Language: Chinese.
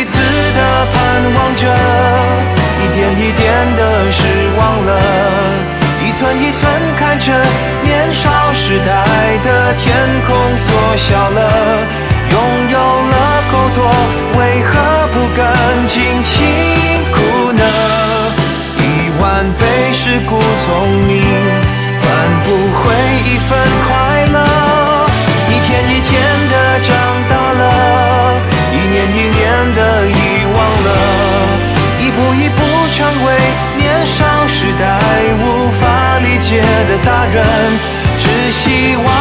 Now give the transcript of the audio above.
彼此的盼望着，一点一点的失望了，一寸一寸看着年少时代的天空缩小了，拥有了够多，为何不敢尽情哭呢？1万倍是故聪明，换不回一份快乐，一天一天的长大了，一年一年的遗忘了，一步一步成为年少时代无法理解的大人，只希望